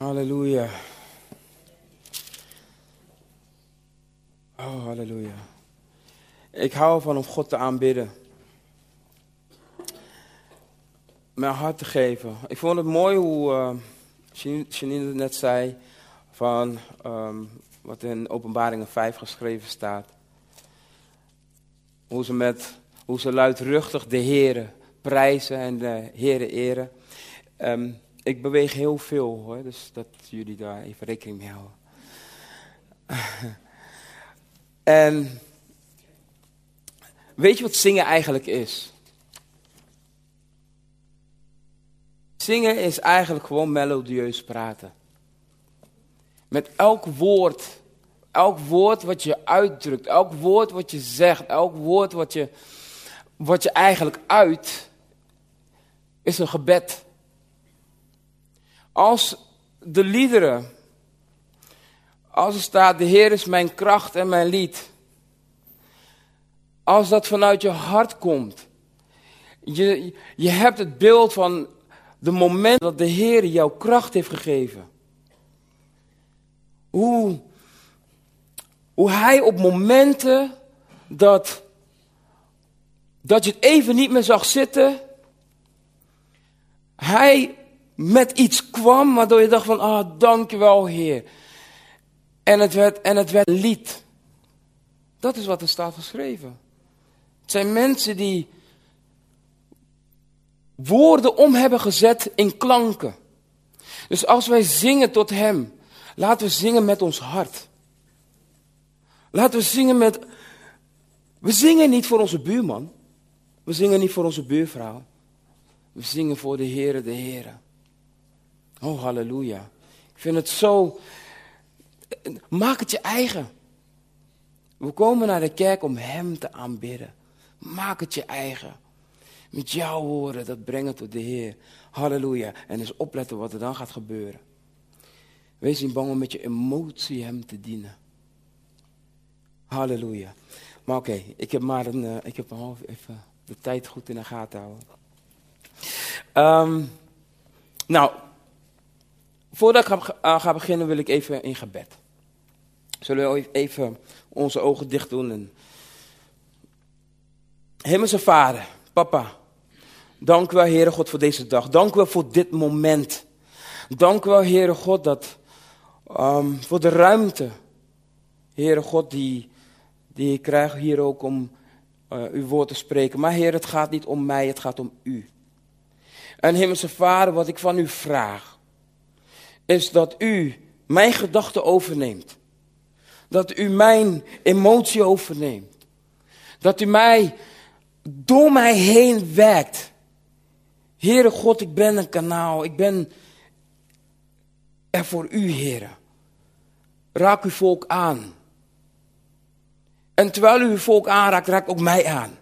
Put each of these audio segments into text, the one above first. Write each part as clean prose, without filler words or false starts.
Halleluja. Oh, halleluja. Ik hou ervan om God te aanbidden. Mijn hart te geven. Ik vond het mooi hoe Janine net zei van wat in Openbaringen 5 geschreven staat. Hoe ze luidruchtig de Here prijzen en de Here eren. Ik beweeg heel veel hoor, dus dat jullie daar even rekening mee houden. En weet je wat zingen eigenlijk is? Zingen is eigenlijk gewoon melodieus praten. Met elk woord wat je uitdrukt, elk woord wat je zegt, elk woord wat je eigenlijk uit, is een gebed. Als de liederen, als er staat, de Heer is mijn kracht en mijn lied. Als dat vanuit je hart komt. Je hebt het beeld van de moment dat de Heer jou kracht heeft gegeven. Hoe Hij op momenten dat je het even niet meer zag zitten. Hij met iets kwam waardoor je dacht van, dankjewel Heer. En het werd lied. Dat is wat er staat geschreven. Het zijn mensen die woorden om hebben gezet in klanken. Dus als wij zingen tot Hem, laten we zingen met ons hart. Laten we zingen we zingen niet voor onze buurman. We zingen niet voor onze buurvrouw. We zingen voor de Heere, de Heere. Oh, halleluja. Ik vind het zo. Maak het je eigen. We komen naar de kerk om Hem te aanbidden. Maak het je eigen. Met jouw woorden, dat brengen tot de Heer. Halleluja. En eens opletten wat er dan gaat gebeuren. Wees niet bang om met je emotie Hem te dienen. Halleluja. Maar oké, ik heb een half even de tijd goed in de gaten houden. Nou, voordat ik ga beginnen wil ik even in gebed. Zullen we even onze ogen dicht doen. En Hemelse Vader, Papa, dank u wel, Heere God, voor deze dag. Dank u wel voor dit moment. Dank u wel, Heere God, voor de ruimte, Heere God, die ik krijg hier ook om uw woord te spreken. Maar Heer, het gaat niet om mij, het gaat om u. En Hemelse Vader, wat ik van u vraag, is dat u mijn gedachten overneemt. Dat u mijn emotie overneemt. Dat u door mij heen werkt. Heere God, ik ben een kanaal. Ik ben er voor u, Heere. Raak uw volk aan. En terwijl u uw volk aanraakt, raakt ook mij aan.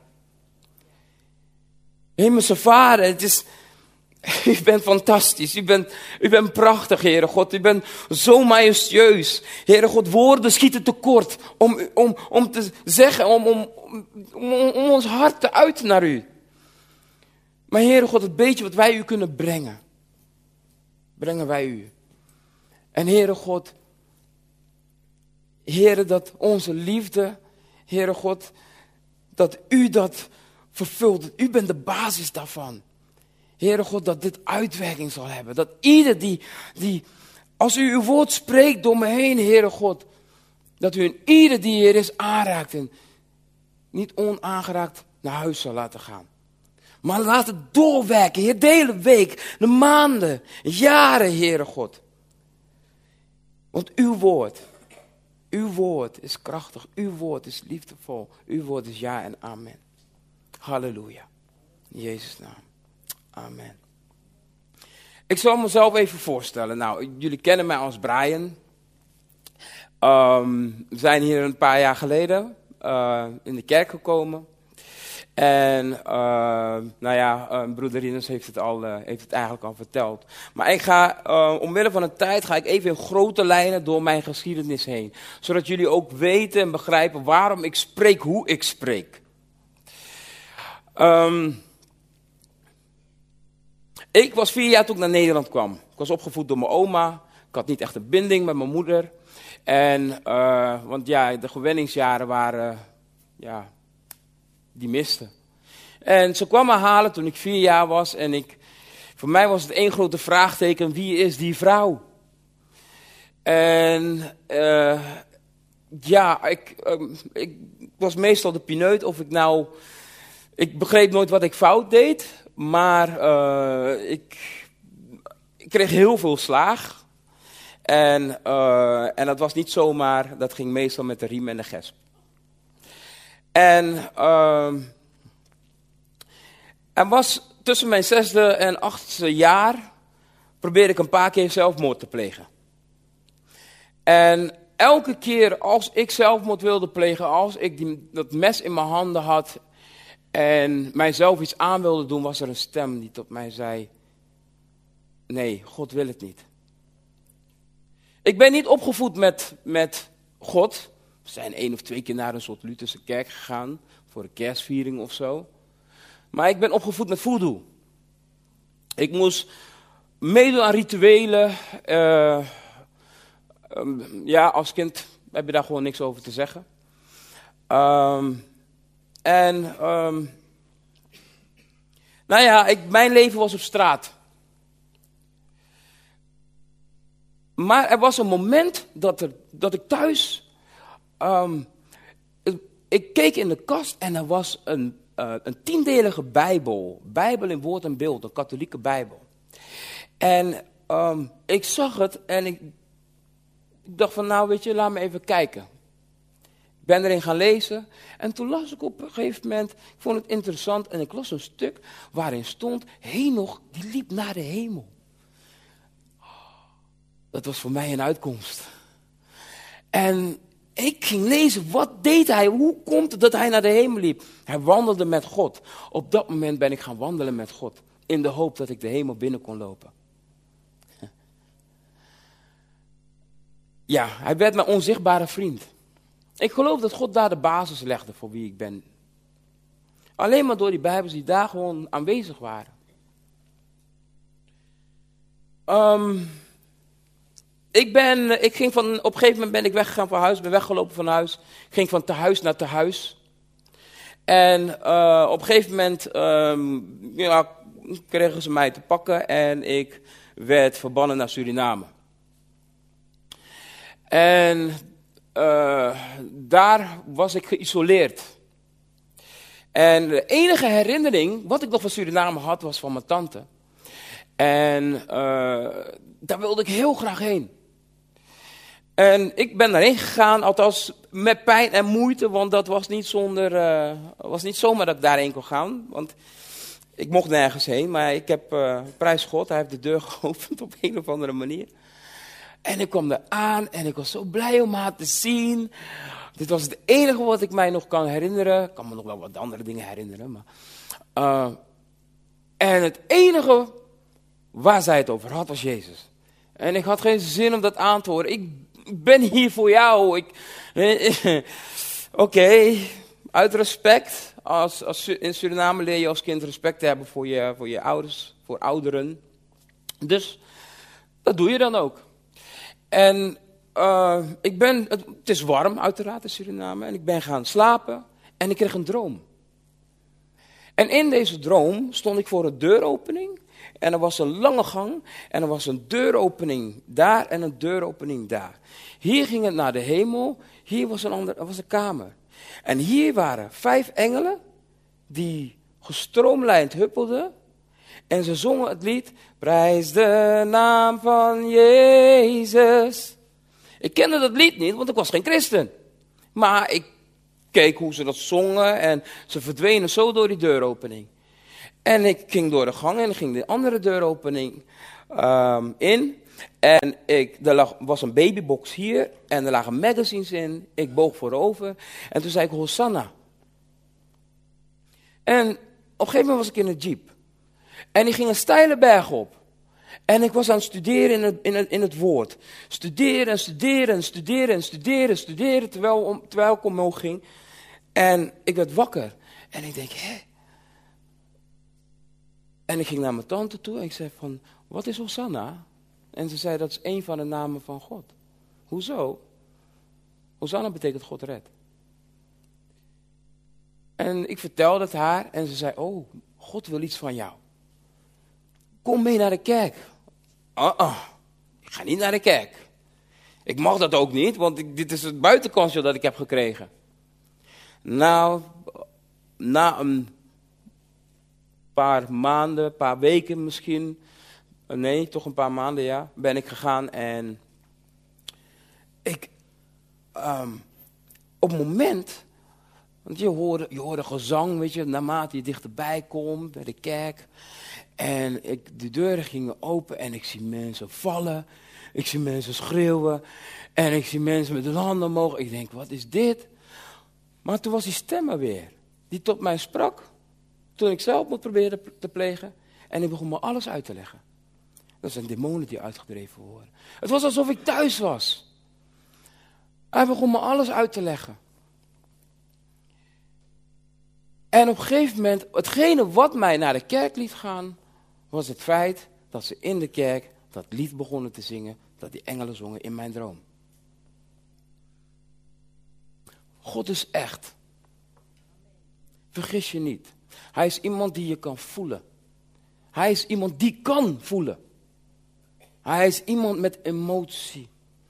Hemelse Vader, u bent fantastisch. U bent prachtig, Heere God. U bent zo majestueus. Heere God, woorden schieten tekort om te zeggen, om ons hart te uiten naar u. Maar Heere God, het beetje wat wij u kunnen brengen, brengen wij u. En Heere God, Heere, dat onze liefde, Heere God, dat u dat vervult. U bent de basis daarvan. Heere God, dat dit uitwerking zal hebben. Dat ieder die als u uw woord spreekt door me heen, Heere God, dat u een ieder die hier is aanraakt en niet onaangeraakt naar huis zal laten gaan. Maar laat het doorwerken, Heer, de hele week, de maanden, jaren, Heere God. Want uw woord is krachtig, uw woord is liefdevol, uw woord is ja en amen. Halleluja. In Jezus' naam. Amen. Ik zal mezelf even voorstellen. Nou, jullie kennen mij als Brian. We zijn hier een paar jaar geleden in de kerk gekomen. En broeder Rinus heeft het eigenlijk al verteld. Maar ik ga, omwille van de tijd, ga ik even in grote lijnen door mijn geschiedenis heen. Zodat jullie ook weten en begrijpen waarom ik spreek hoe ik spreek. Ik was 4 jaar toen ik naar Nederland kwam. Ik was opgevoed door mijn oma. Ik had niet echt een binding met mijn moeder. En, want ja, de gewenningsjaren waren, ja, die misten. En ze kwam me halen toen ik 4 jaar was. En voor mij was het één grote vraagteken, wie is die vrouw? En ja, ik was meestal de pineut of ik begreep nooit wat ik fout deed. Maar ik kreeg heel veel slaag. En dat was niet zomaar, dat ging meestal met de riem en de gesp. En er was tussen mijn 6e en 8e jaar, probeerde ik een paar keer zelfmoord te plegen. En elke keer als ik zelfmoord wilde plegen, als ik dat mes in mijn handen had en mijzelf iets aan wilde doen, was er een stem die tot mij zei, nee, God wil het niet. Ik ben niet opgevoed met God. We zijn 1 of 2 keer naar een soort Lutherse kerk gegaan, voor een kerstviering of zo. Maar ik ben opgevoed met voodoo. Ik moest meedoen aan rituelen. Ja, als kind heb je daar gewoon niks over te zeggen. Nou ja, mijn leven was op straat. Maar er was een moment dat ik thuis... ik keek in de kast en er was een 10-delige Bijbel. Bijbel in woord en beeld, een katholieke Bijbel. En ik zag het en ik dacht van, nou weet je, laat me even kijken. Ik ben erin gaan lezen en toen las ik op een gegeven moment, ik vond het interessant en ik las een stuk waarin stond, Henoch die liep naar de hemel. Dat was voor mij een uitkomst. En ik ging lezen, wat deed hij? Hoe komt het dat hij naar de hemel liep? Hij wandelde met God. Op dat moment ben ik gaan wandelen met God. In de hoop dat ik de hemel binnen kon lopen. Ja, hij werd mijn onzichtbare vriend. Ik geloof dat God daar de basis legde voor wie ik ben. Alleen maar door die Bijbels die daar gewoon aanwezig waren. Ik ging op een gegeven moment ben ik weggegaan van huis, ben weggelopen van huis. Ik ging van tehuis naar tehuis. En op een gegeven moment kregen ze mij te pakken en ik werd verbannen naar Suriname. En daar was ik geïsoleerd. En de enige herinnering wat ik nog van Suriname had, was van mijn tante. En daar wilde ik heel graag heen. En ik ben daarheen gegaan, althans met pijn en moeite, want dat was niet zomaar dat ik daarheen kon gaan. Want ik mocht nergens heen, maar ik heb, prijs God, hij heeft de deur geopend op een of andere manier. En ik kwam daar aan en ik was zo blij om haar te zien. Dit was het enige wat ik mij nog kan herinneren. Ik kan me nog wel wat andere dingen herinneren. Maar, en het enige waar zij het over had was Jezus. En ik had geen zin om dat aan te horen. Ik ben hier voor jou. Oké, uit respect. In Suriname leer je als kind respect te hebben voor je ouders, voor ouderen. Dus dat doe je dan ook. En het is warm uiteraard in Suriname. En ik ben gaan slapen en ik kreeg een droom. En in deze droom stond ik voor een deuropening. En er was een lange gang en er was een deuropening daar en een deuropening daar. Hier ging het naar de hemel, hier was er was een kamer. En hier waren 5 engelen die gestroomlijnd huppelden. En ze zongen het lied, prijs de naam van Jezus. Ik kende dat lied niet, want ik was geen christen. Maar ik keek hoe ze dat zongen en ze verdwenen zo door die deuropening. En ik ging door de gang en ging de andere deuropening in. En er was een babybox hier en er lagen magazines in. Ik boog voorover en toen zei ik Hosanna. En op een gegeven moment was ik in een jeep. En ik ging een steile berg op. En ik was aan het studeren in het woord. Studeren, terwijl ik omhoog ging. En ik werd wakker. En ik denk, hè? En ik ging naar mijn tante toe en ik zei van, wat is Hosanna? En ze zei, dat is een van de namen van God. Hoezo? Hosanna betekent God redt. En ik vertelde het haar en ze zei, oh, God wil iets van jou. Kom mee naar de kerk. Ik ga niet naar de kerk. Ik mag dat ook niet, want dit is het buitenkansje dat ik heb gekregen. Nou, na een paar maanden, een paar weken misschien, nee, toch een paar maanden, ja, ben ik gegaan en op het moment, want je hoorde gezang, weet je, naarmate je dichterbij komt bij de kerk. En de deuren gingen open en ik zie mensen vallen. Ik zie mensen schreeuwen. En ik zie mensen met hun handen omhoog. Ik denk, wat is dit? Maar toen was die stem er weer. Die tot mij sprak. Toen ik zelf moet proberen te plegen. En ik begon me alles uit te leggen. Dat zijn demonen die uitgedreven worden. Het was alsof ik thuis was. Hij begon me alles uit te leggen. En op een gegeven moment, hetgene wat mij naar de kerk liet gaan, was het feit dat ze in de kerk dat lied begonnen te zingen, dat die engelen zongen in mijn droom. God is echt. Vergis je niet. Hij is iemand die je kan voelen. Hij is iemand die kan voelen. Hij is iemand met emotie.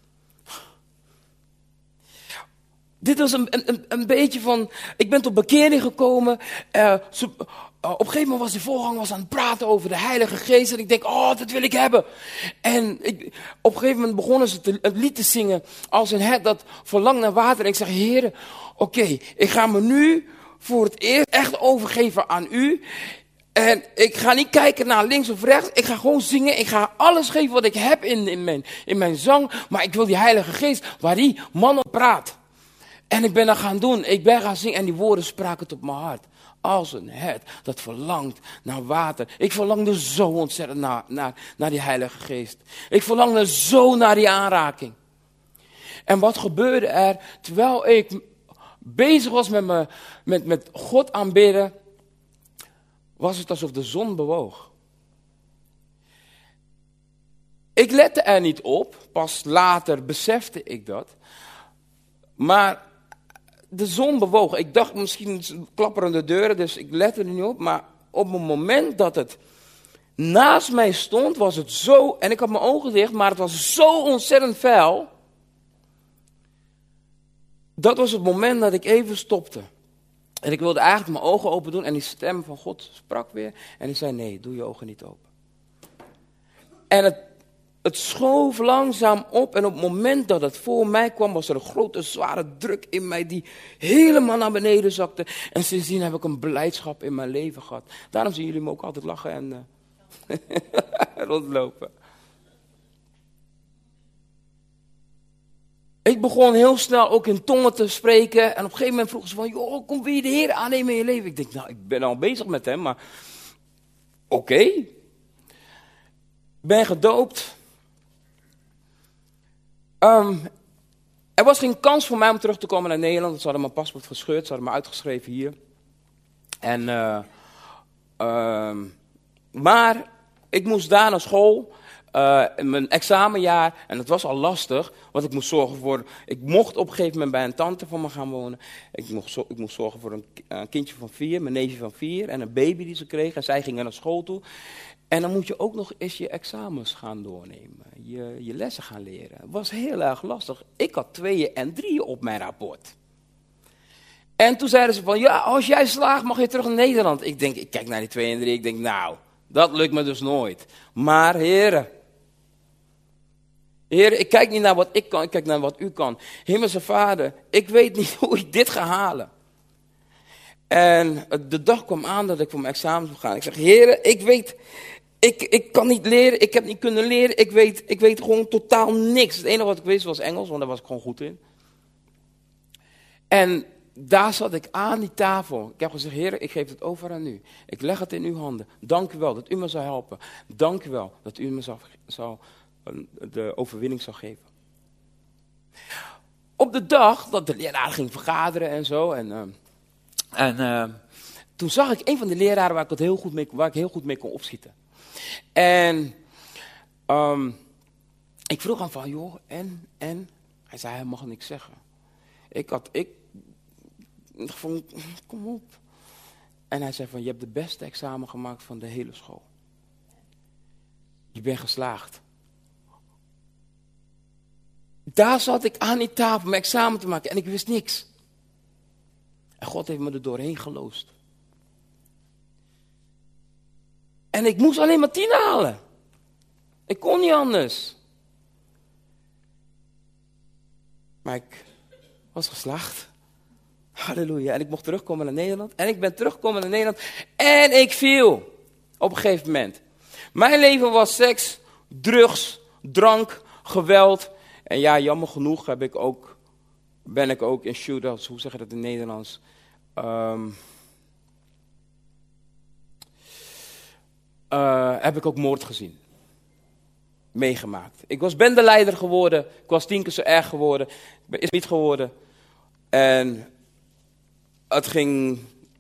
Dit was een beetje van, ik ben tot bekering gekomen. Op een gegeven moment was die voorganger aan het praten over de Heilige Geest. En ik denk, oh, dat wil ik hebben. En op een gegeven moment begonnen ze het lied te zingen als een hert dat verlangt naar water. En ik zeg, Heer, oké, ik ga me nu voor het eerst echt overgeven aan u. En ik ga niet kijken naar links of rechts. Ik ga gewoon zingen. Ik ga alles geven wat ik heb in mijn zang. Maar ik wil die Heilige Geest waar die man op praat. En ik ben dat gaan doen. Ik ben gaan zingen en die woorden spraken tot mijn hart. Als een hert dat verlangt naar water. Ik verlangde zo ontzettend naar die Heilige Geest. Ik verlangde zo naar die aanraking. En wat gebeurde er terwijl ik bezig was met God aanbidden, was het alsof de zon bewoog. Ik lette er niet op, pas later besefte ik dat. Maar de zon bewoog. Ik dacht misschien klapperende deuren, dus ik lette er niet op. Maar op het moment dat het naast mij stond, was het zo, en ik had mijn ogen dicht, maar het was zo ontzettend fel. Dat was het moment dat ik even stopte. En ik wilde eigenlijk mijn ogen open doen en die stem van God sprak weer. En ik zei, nee, doe je ogen niet open. En het schoof langzaam op en op het moment dat het voor mij kwam, was er een grote zware druk in mij die helemaal naar beneden zakte. En sindsdien heb ik een blijdschap in mijn leven gehad. Daarom zien jullie me ook altijd lachen en rondlopen. Ik begon heel snel ook in tongen te spreken en op een gegeven moment vroegen ze van, joh, kom weer de Heer aannemen in je leven. Ik denk, nou, ik ben al bezig met hem, maar oké. Ik ben gedoopt. Er was geen kans voor mij om terug te komen naar Nederland. Ze hadden mijn paspoort gescheurd, ze hadden me uitgeschreven hier. En, maar ik moest daar naar school, in mijn examenjaar, en dat was al lastig, want ik moest zorgen voor, ik mocht op een gegeven moment bij een tante van me gaan wonen. Ik moest zorgen voor een kindje van 4, mijn neefje van 4, en een baby die ze kreeg, en zij gingen naar school toe. En dan moet je ook nog eens je examens gaan doornemen, je lessen gaan leren. Het was heel erg lastig. Ik had 2 en 3 op mijn rapport. En toen zeiden ze van, ja, als jij slaagt mag je terug naar Nederland. Ik kijk naar die 2 en 3, ik denk, nou, dat lukt me dus nooit. Maar heren, ik kijk niet naar wat ik kan, ik kijk naar wat u kan. Hemelse Vader, ik weet niet hoe ik dit ga halen. En de dag kwam aan dat ik voor mijn examen zou gaan. Ik zeg, heren, ik weet, ik kan niet leren, ik heb niet kunnen leren, ik weet gewoon totaal niks. Het enige wat ik wist was Engels, want daar was ik gewoon goed in. En daar zat ik aan die tafel. Ik heb gezegd, heren, ik geef het over aan u. Ik leg het in uw handen. Dank u wel dat u me zou helpen. Dank u wel dat u me de overwinning zou geven. Op de dag dat de leraar ging vergaderen en zo. En toen zag ik een van de leraren waar ik heel goed mee kon opschieten. En Ik vroeg hem van, joh, en? Hij zei, hij mag niks zeggen. Ik vond, kom op. En hij zei van, je hebt de beste examen gemaakt van de hele school. Je bent geslaagd. Daar zat ik aan die tafel mijn examen te maken en ik wist niks. En God heeft me er doorheen geloosd. En ik moest alleen maar 10 halen. Ik kon niet anders. Maar ik was geslaagd. Halleluja. En ik mocht terugkomen naar Nederland. En ik ben teruggekomen naar Nederland. En ik viel. Op een gegeven moment. Mijn leven was seks, drugs, drank, geweld. En ja, jammer genoeg ben ik ook in shootouts. Hoe zeg je dat in Nederlands? Heb ik ook moord gezien. Meegemaakt. Ik was bendeleider geworden. Ik was 10 keer zo erg geworden. Ik ben niet geworden. En het ging,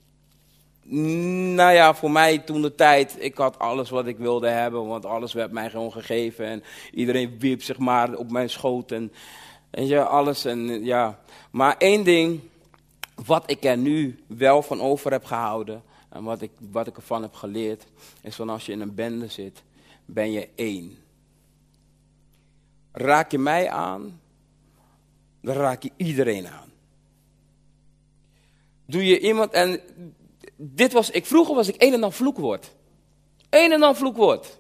nou ja, voor mij toen de tijd, ik had alles wat ik wilde hebben, want alles werd mij gewoon gegeven en iedereen wierp zich maar op mijn schoot en ja, alles en ja. Maar één ding, wat ik er nu wel van over heb gehouden en wat ik ervan heb geleerd, is van als je in een bende zit, ben je één. Raak je mij aan, dan raak je iedereen aan. Doe je iemand, en vroeger was ik een en al vloekwoord. Een en al vloekwoord.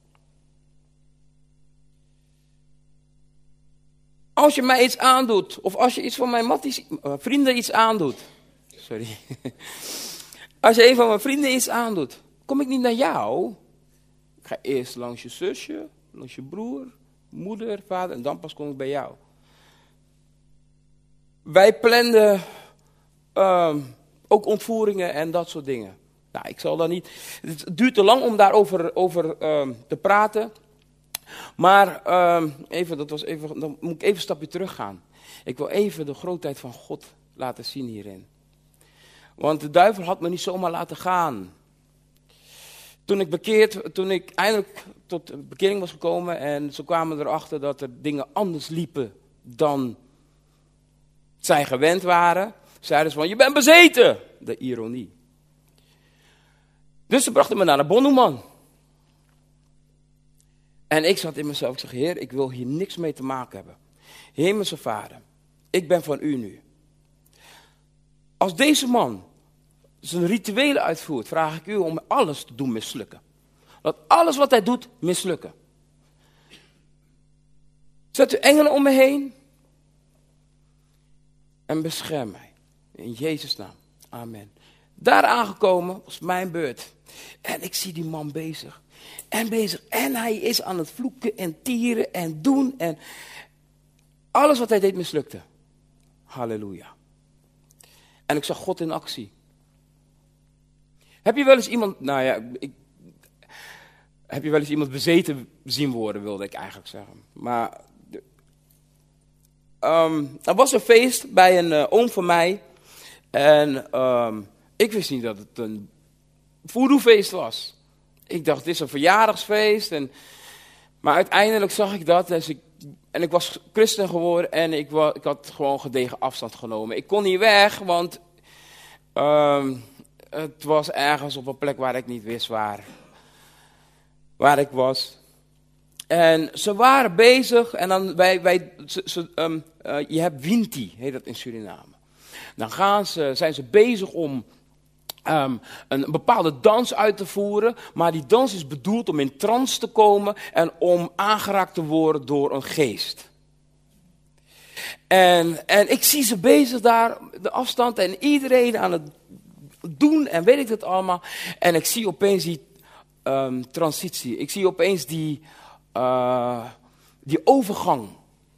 Als je mij iets aandoet, of als je iets van mijn vrienden iets aandoet. Sorry. Als je een van mijn vrienden iets aandoet, kom ik niet naar jou. Ik ga eerst langs je zusje, langs je broer, moeder, vader, en dan pas kom ik bij jou. Wij planden ook ontvoeringen en dat soort dingen. Nou, ik zal daar niet. Het duurt te lang om daarover te praten. Maar dan moet ik even een stapje terug gaan. Ik wil even de grootheid van God laten zien hierin. Want de duivel had me niet zomaar laten gaan. Toen ik eindelijk tot bekering was gekomen en ze kwamen erachter dat er dingen anders liepen dan zij gewend waren, zeiden ze van, je bent bezeten. De ironie. Dus ze brachten me naar de bonneman. En ik zat in mezelf, ik zeg, Heer, ik wil hier niks mee te maken hebben. Hemelse Vader, ik ben van u nu. Als deze man zijn rituelen uitvoert, vraag ik u om alles te doen mislukken. Dat alles wat hij doet mislukken. Zet uw engelen om me heen en bescherm mij. In Jezus' naam. Amen. Daar aangekomen was mijn beurt. En ik zie die man bezig. En hij is aan het vloeken en tieren en doen. En alles wat hij deed mislukte. Halleluja. En ik zag God in actie. Heb je wel eens iemand bezeten zien worden, wilde ik eigenlijk zeggen. Maar er was een feest bij een oom van mij. En ik wist niet dat het een voodoo-feest was. Ik dacht, het is een verjaardagsfeest. Maar uiteindelijk zag ik dat. En ik was christen geworden en ik had gewoon gedegen afstand genomen. Ik kon niet weg, want het was ergens op een plek waar ik niet wist waar ik was. En ze waren bezig en dan je hebt Winti, heet dat in Suriname. Dan zijn ze bezig om een bepaalde dans uit te voeren, maar die dans is bedoeld om in trance te komen en om aangeraakt te worden door een geest. En ik zie ze bezig daar, de afstand en iedereen aan het doen en weet ik het allemaal. En ik zie opeens die transitie, ik zie opeens die overgang.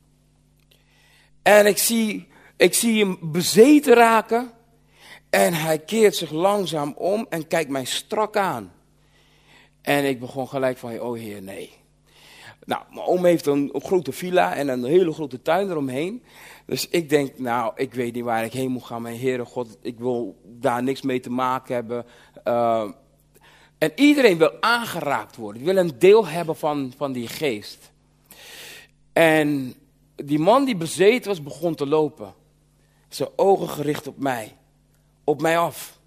En ik zie hem bezeten raken. En hij keert zich langzaam om en kijkt mij strak aan. En ik begon gelijk van, oh Heer, nee. Nou, mijn oom heeft een grote villa en een hele grote tuin eromheen. Dus ik denk, nou, ik weet niet waar ik heen moet gaan. Mijn Heere God, ik wil daar niks mee te maken hebben. En iedereen wil aangeraakt worden. Die wil een deel hebben van die geest. En die man die bezeten was, begon te lopen. Zijn ogen gericht op mij af.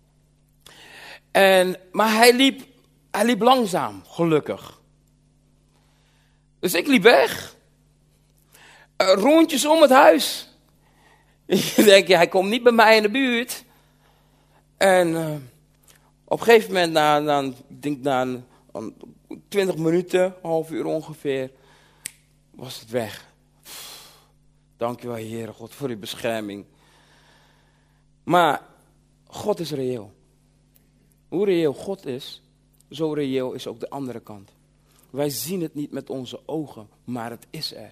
Maar hij liep langzaam, gelukkig. Dus ik liep weg. Rondjes om het huis. Ik denk, hij komt niet bij mij in de buurt. En op een gegeven moment, na 20 minuten, half uur ongeveer, was het weg. Dankjewel, Heere God, voor uw bescherming. Maar God is reëel. Hoe reëel God is, zo reëel is ook de andere kant. Wij zien het niet met onze ogen, maar het is er.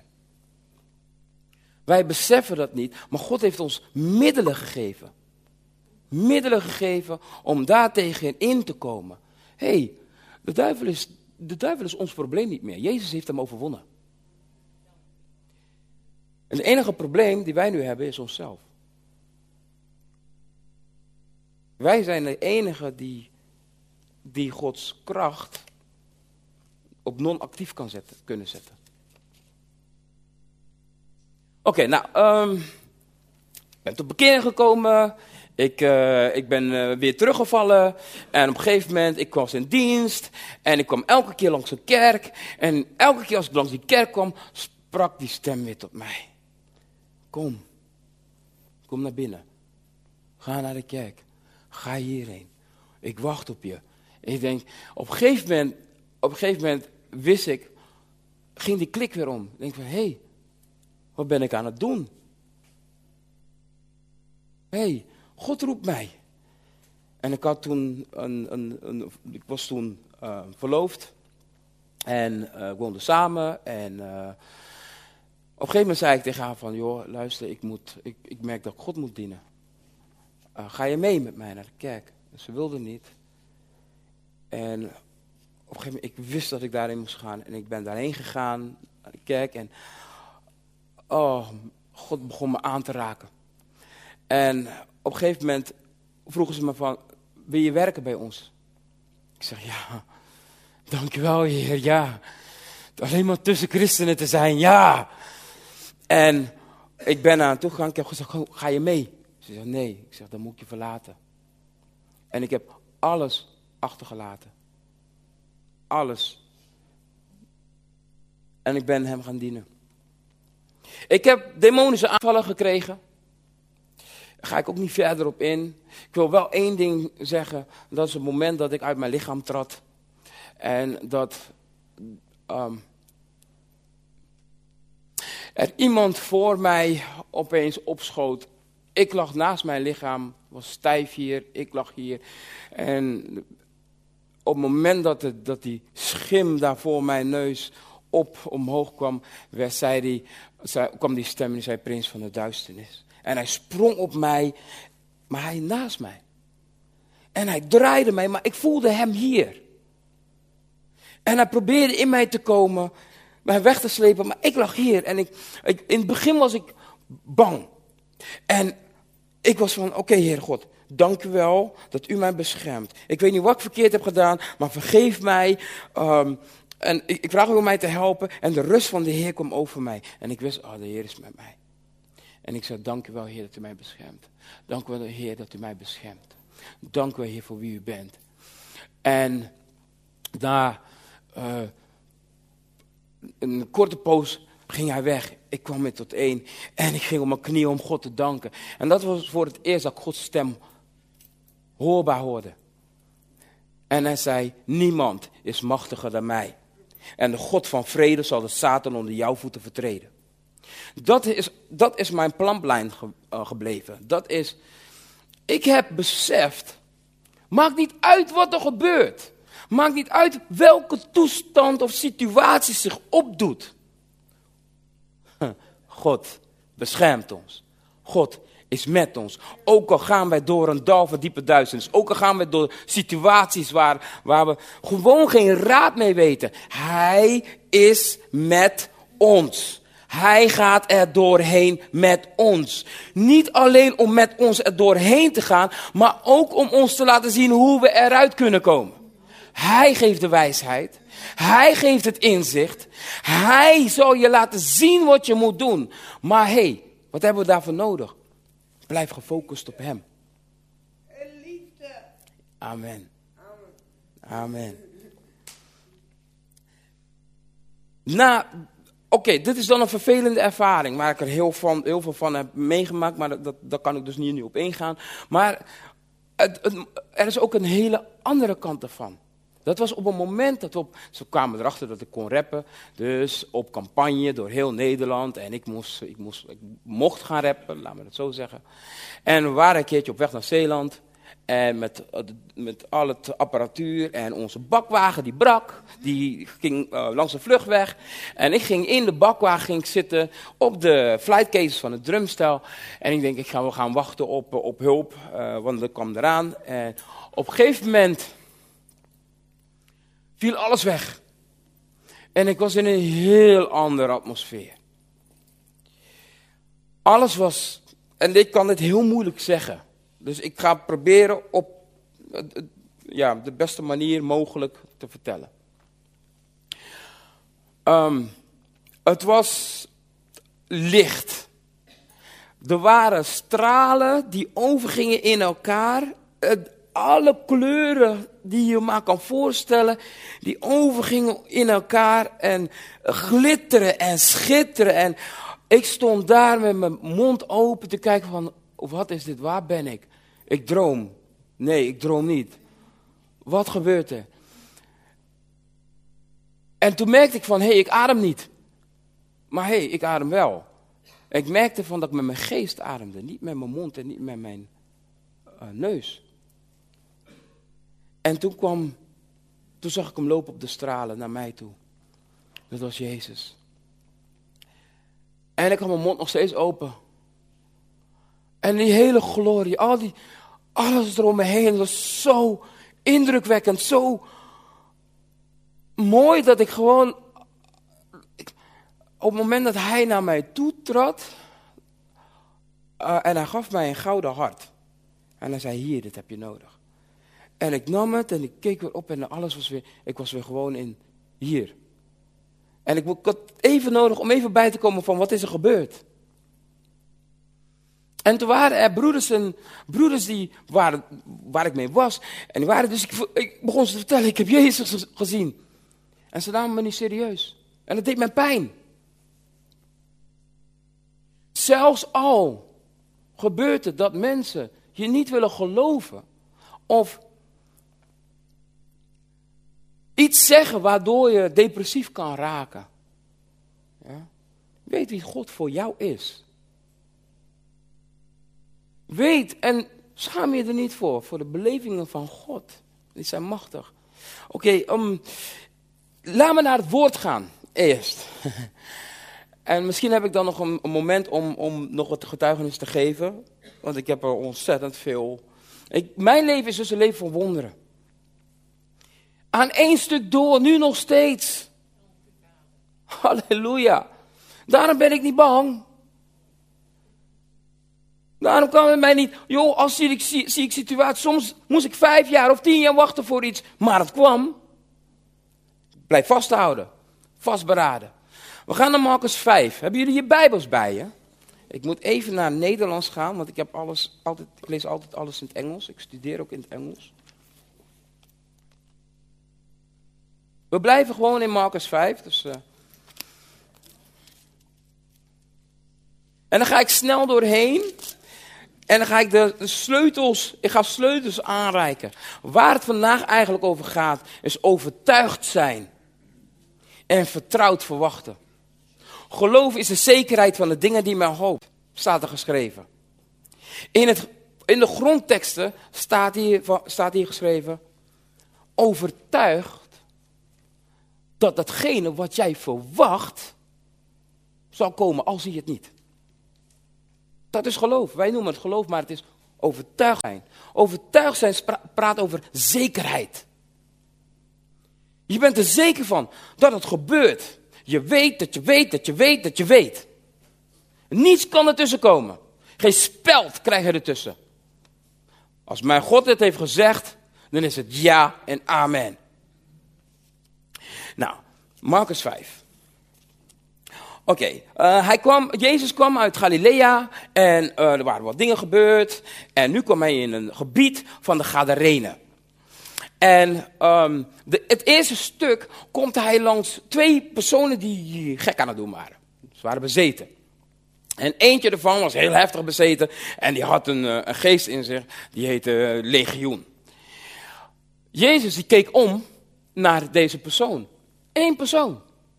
Wij beseffen dat niet, maar God heeft ons middelen gegeven. Middelen gegeven om daartegen in te komen. Hé, de duivel is ons probleem niet meer. Jezus heeft hem overwonnen. En het enige probleem die wij nu hebben is onszelf. Wij zijn de enigen die Gods kracht op non-actief kunnen zetten. Oké, ik ben tot bekering gekomen. Ik ben weer teruggevallen. En op een gegeven moment, ik was in dienst. En ik kwam elke keer langs een kerk. En elke keer als ik langs die kerk kwam, sprak die stem weer tot mij. Kom naar binnen. Ga naar de kerk. Ga hierheen. Ik wacht op je. Ik denk, op een gegeven moment wist ik, ging die klik weer om. Ik denk van, hé, wat ben ik aan het doen? Hé, God roept mij. En ik had toen ik was toen verloofd. En we woonden samen. En op een gegeven moment zei ik tegen haar van, joh, luister, ik merk dat ik God moet dienen. Ga je mee met mij naar de kerk? En ze wilde niet. En op een gegeven moment, ik wist dat ik daarin moest gaan. En ik ben daarheen gegaan, naar de kerk. En God begon me aan te raken. En op een gegeven moment vroegen ze me van, wil je werken bij ons? Ik zeg, ja, dankjewel Heer, ja. Alleen maar tussen christenen te zijn, ja. En ik ben naar hen toe gegaan, ik heb gezegd, ga je mee? Ze zegt, nee. Ik zeg, dan moet ik je verlaten. En ik heb alles achtergelaten. Alles. En ik ben hem gaan dienen. Ik heb demonische aanvallen gekregen. Daar ga ik ook niet verder op in. Ik wil wel één ding zeggen. Dat is het moment dat ik uit mijn lichaam trad. En dat er iemand voor mij opeens opschoot. Ik lag naast mijn lichaam, was stijf hier, ik lag hier. En op het moment dat die schim daar voor mijn neus omhoog kwam, kwam die stem en die zei, prins van de duisternis. En hij sprong op mij, maar hij naast mij. En hij draaide mij, maar ik voelde hem hier. En hij probeerde in mij te komen, mij weg te slepen, maar ik lag hier. En in het begin was ik bang. En ik was van, oké, Heer God, dank u wel dat u mij beschermt. Ik weet niet wat ik verkeerd heb gedaan, maar vergeef mij. En ik vraag u om mij te helpen. En de rust van de Heer kwam over mij. En ik wist, de Heer is met mij. En ik zei, dank u wel, Heer, dat u mij beschermt. Dank u wel, Heer, dat u mij beschermt. Dank u wel, Heer, voor wie u bent. En na een korte poos ging hij weg. Ik kwam weer tot één. En ik ging op mijn knieën om God te danken. En dat was voor het eerst dat ik Gods stem hoorbaar hoorde. En hij zei, niemand is machtiger dan mij. En de God van vrede zal de Satan onder jouw voeten vertreden. Dat is mijn planlijn gebleven. Ik heb beseft, maakt niet uit wat er gebeurt. Maakt niet uit welke toestand of situatie zich opdoet. God beschermt ons. God is met ons. Ook al gaan wij door een dal van diepe duisternis. Ook al gaan wij door situaties waar we gewoon geen raad mee weten. Hij is met ons. Hij gaat er doorheen met ons. Niet alleen om met ons er doorheen te gaan, maar ook om ons te laten zien hoe we eruit kunnen komen. Hij geeft de wijsheid. Hij geeft het inzicht. Hij zal je laten zien wat je moet doen. Maar hey, wat hebben we daarvoor nodig? Blijf gefocust op hem. Liefde. Amen. Amen. Nou, oké, dit is dan een vervelende ervaring, waar ik er heel veel van heb meegemaakt, maar daar kan ik dus niet nu op ingaan. Maar er is ook een hele andere kant ervan. Dat was op een moment dat ze kwamen erachter dat ik kon rappen, dus op campagne door heel Nederland en ik mocht gaan rappen, laat me dat zo zeggen. En we waren een keertje op weg naar Zeeland. En met al het apparatuur en onze bakwagen die brak, die ging langs de vluchtweg. En ik ging in de bakwagen zitten op de flightcases van het drumstel. En ik denk, we gaan wachten op hulp, want dat kwam eraan. En op een gegeven moment viel alles weg. En ik was in een heel andere atmosfeer. Alles was, en ik kan het heel moeilijk zeggen. Dus ik ga proberen op de beste manier mogelijk te vertellen. Het was licht. Er waren stralen die overgingen in elkaar. Alle kleuren die je maar kan voorstellen, die overgingen in elkaar en glitteren en schitteren. En ik stond daar met mijn mond open te kijken van, wat is dit? Waar ben ik? Ik droom. Nee, ik droom niet. Wat gebeurt er? En toen merkte ik van, ik adem niet. Maar ik adem wel. Ik merkte van dat ik met mijn geest ademde. Niet met mijn mond en niet met mijn neus. En toen zag ik hem lopen op de stralen naar mij toe. Dat was Jezus. En ik had mijn mond nog steeds open. En die hele glorie, alles erom me heen, was zo indrukwekkend, zo mooi dat ik gewoon, op het moment dat hij naar mij toe trad, en hij gaf mij een gouden hart. En hij zei, hier, dit heb je nodig. En ik nam het en ik keek weer op en alles was weer, ik was weer gewoon in hier. En ik had even nodig om even bij te komen van, wat is er gebeurd? En toen waren er broeders waar ik mee was. En die waren, dus ik begon ze te vertellen, ik heb Jezus gezien. En ze namen me niet serieus. En dat deed mij pijn. Zelfs al gebeurt het dat mensen je niet willen geloven. Of iets zeggen waardoor je depressief kan raken. Ja? Weet wie God voor jou is. Weet en schaam je er niet voor de belevingen van God. Die zijn machtig. Oké, laten we naar het woord gaan, eerst. En misschien heb ik dan nog een moment om nog wat getuigenis te geven. Want ik heb er ontzettend veel. Mijn leven is dus een leven van wonderen. Aan één stuk door, nu nog steeds. Halleluja. Daarom ben ik niet bang. Daarom kan het mij niet, als zie ik situaties, soms moest ik 5 jaar of 10 jaar wachten voor iets, maar het kwam. Blijf vasthouden, vastberaden. We gaan naar Marcus 5. Hebben jullie je Bijbels bij je? Ik moet even naar Nederlands gaan, want ik lees altijd alles in het Engels. Ik studeer ook in het Engels. We blijven gewoon in Marcus 5, dus... En dan ga ik snel doorheen. En dan ga ik de sleutels aanreiken. Waar het vandaag eigenlijk over gaat, is overtuigd zijn. En vertrouwd verwachten. Geloof is de zekerheid van de dingen die men hoopt, staat er geschreven. In de grondteksten staat hier geschreven, overtuigd dat datgene wat jij verwacht, zal komen, al zie je het niet. Dat is geloof. Wij noemen het geloof, maar het is overtuigd zijn. Overtuigd zijn praat over zekerheid. Je bent er zeker van dat het gebeurt. Je weet dat je weet dat je weet dat je weet. Niets kan ertussen komen. Geen speld krijg je ertussen. Als mijn God het heeft gezegd, dan is het ja en amen. Nou, Marcus 5. Oké, Jezus kwam uit Galilea en er waren wat dingen gebeurd. En nu kwam hij in een gebied van de Gadarenen. En het eerste stuk komt hij langs 2 personen die gek aan het doen waren. Ze waren bezeten. En eentje ervan was heel heftig bezeten en die had een geest in zich, die heette Legioen. Jezus die keek om naar deze persoon. 1 persoon.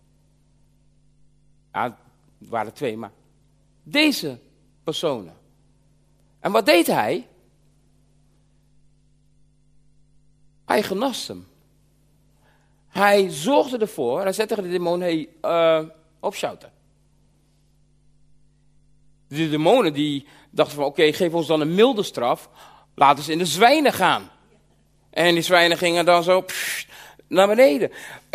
Ja, het waren 2, maar deze personen. En wat deed hij? Hij genas hem. Hij zorgde ervoor, hij zei tegen de demon, opschouten. De demonen die dachten van, oké, geef ons dan een milde straf, laten ze in de zwijnen gaan. En die zwijnen gingen dan zo naar beneden.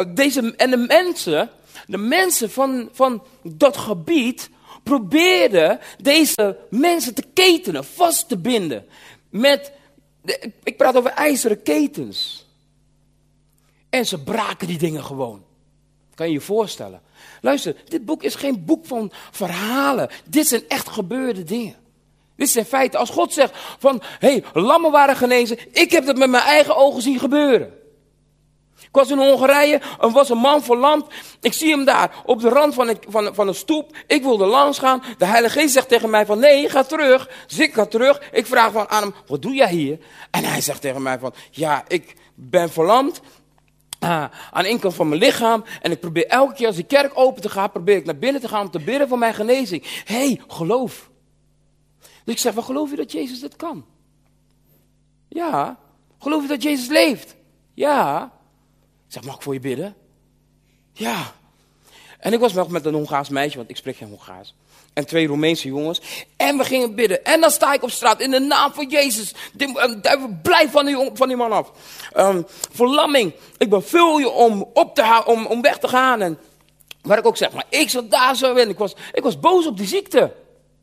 De mensen van dat gebied probeerden deze mensen te ketenen, vast te binden. Ik praat over ijzeren ketens. En ze braken die dingen gewoon. Kan je je voorstellen? Luister, dit boek is geen boek van verhalen. Dit zijn echt gebeurde dingen. Dit zijn feiten. Als God zegt van, lammen waren genezen. Ik heb dat met mijn eigen ogen zien gebeuren. Ik was in Hongarije, er was een man verlamd. Ik zie hem daar op de rand van een stoep. Ik wilde langs gaan. De Heilige Geest zegt tegen mij van, nee, ga terug. Dus ik ga terug. Ik vraag aan hem, wat doe jij hier? En hij zegt tegen mij van, ja, ik ben verlamd. Aan de ene kant van mijn lichaam. En ik probeer elke keer als die kerk open te gaan, probeer ik naar binnen te gaan om te bidden voor mijn genezing. Geloof. Dus ik zeg, wel, geloof je dat Jezus dit kan? Ja. Geloof je dat Jezus leeft? Ja. Ik zeg, mag ik voor je bidden? Ja. En ik was nog met een Hongaars meisje, want ik spreek geen Hongaars. En 2 Roemeense jongens. En we gingen bidden. En dan sta ik op straat in de naam van Jezus. Blijf van die man af. Verlamming. Ik beveel je om weg te gaan. En waar ik ook zeg, maar ik zat daar zo in. Ik was boos op die ziekte.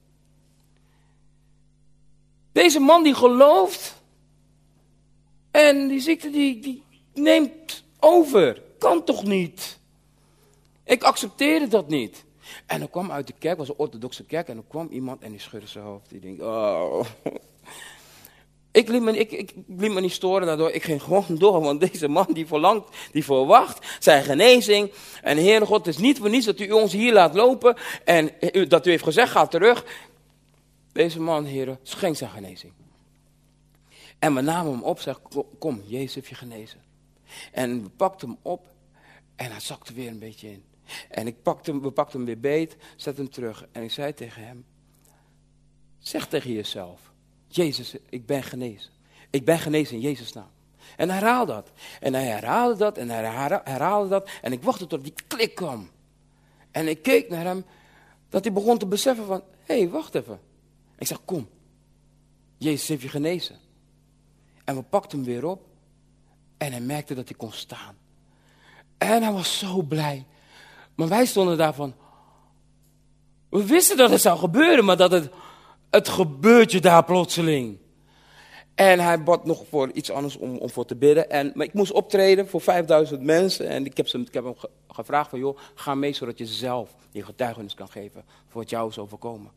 Deze man die gelooft. En die ziekte die neemt over. Kan toch niet? Ik accepteerde dat niet. En er kwam uit de kerk, was een orthodoxe kerk, en er kwam iemand en die schudde zijn hoofd. Die denkt, oh. Ik liet me niet storen daardoor, ik ging gewoon door, want deze man die verlangt, die verwacht zijn genezing. En Heere God, het is niet voor niets dat u ons hier laat lopen en dat u heeft gezegd, ga terug. Deze man, Heere, schenk zijn genezing. En we namen hem op, zeg, kom, Jezus heeft je genezen. En we pakten hem op en hij zakte weer een beetje in. En we pakten hem weer beet, zet hem terug. En ik zei tegen hem, zeg tegen jezelf, Jezus, ik ben genezen. Ik ben genezen in Jezus' naam. En hij herhaalde dat. En hij herhaalde dat en hij herhaalde dat. En ik wachtte tot die klik kwam. En ik keek naar hem, dat hij begon te beseffen van, wacht even. Ik zeg, kom, Jezus heeft je genezen. En we pakten hem weer op. En hij merkte dat hij kon staan. En hij was zo blij. Maar wij stonden daar van, we wisten dat het zou gebeuren, maar dat het gebeurt je daar plotseling. En hij bad nog voor iets anders om voor te bidden. Maar ik moest optreden voor 5000 mensen. En ik heb hem gevraagd van, joh, ga mee zodat je zelf je getuigenis kan geven voor wat jou is overkomen.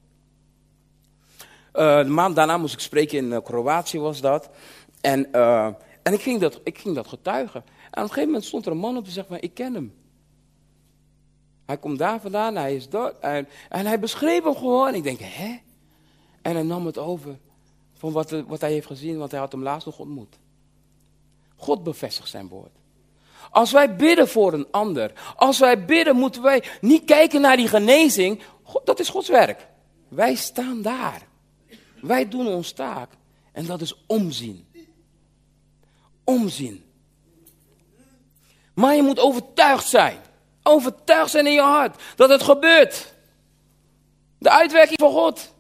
De maand daarna moest ik spreken in Kroatië was dat. En ik ging dat getuigen. En op een gegeven moment stond er een man op die zegt van, ik ken hem. Hij komt daar vandaan, hij is dat. En hij beschreef hem gewoon. En ik denk, hè? En hij nam het over van wat hij heeft gezien, want hij had hem laatst nog ontmoet. God bevestigt zijn woord. Als wij bidden voor een ander, als wij bidden, moeten wij niet kijken naar die genezing. Dat is Gods werk. Wij staan daar. Wij doen ons taak. En dat is omzien. Omzien. Maar je moet overtuigd zijn. Overtuigd zijn in je hart dat het gebeurt. De uitwerking van God.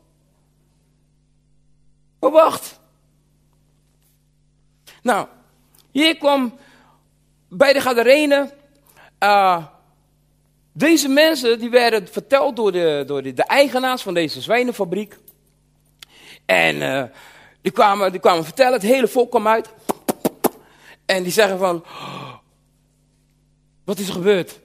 Verwacht. Nou, hier kwam bij de Gadarenen. Deze mensen die werden verteld door de eigenaars van deze zwijnenfabriek. En die kwamen vertellen, het hele volk kwam uit. En die zeggen van, Wat is er gebeurd?